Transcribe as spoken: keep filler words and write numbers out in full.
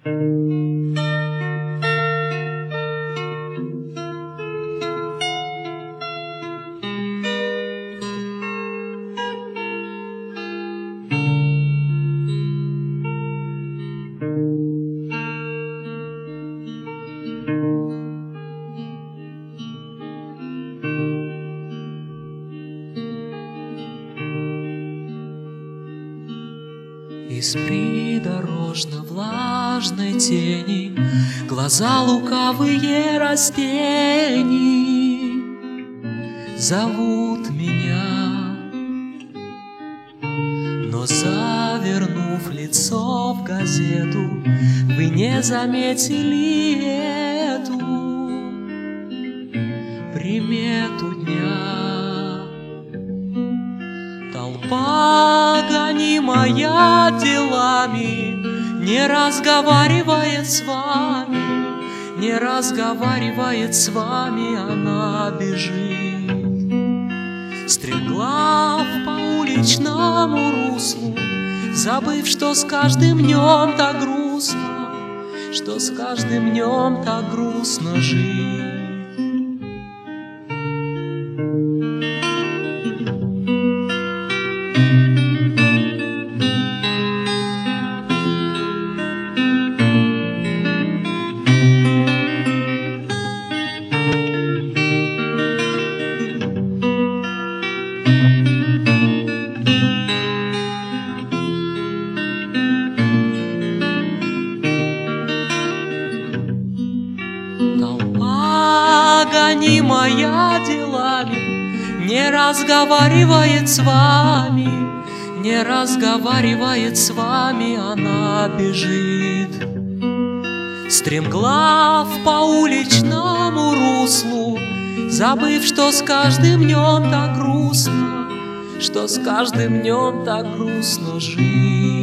Из придорожно-влажной тени глаза лукавые растений зовут меня, но завернув лицо в газету, вы не заметили эту примету дня. Толпа, гонимая делами, не разговаривает с вами, не разговаривает с вами, она бежит стремглав по уличному руслу, забыв, что с каждым днем так грустно, что с каждым днем так грустно жить. Толпа, гонимая делами, не разговаривает с вами, не разговаривает с вами, она бежит стремглав по уличному руслу, забыв, что с каждым днем так грустно, что с каждым днем так грустно жить.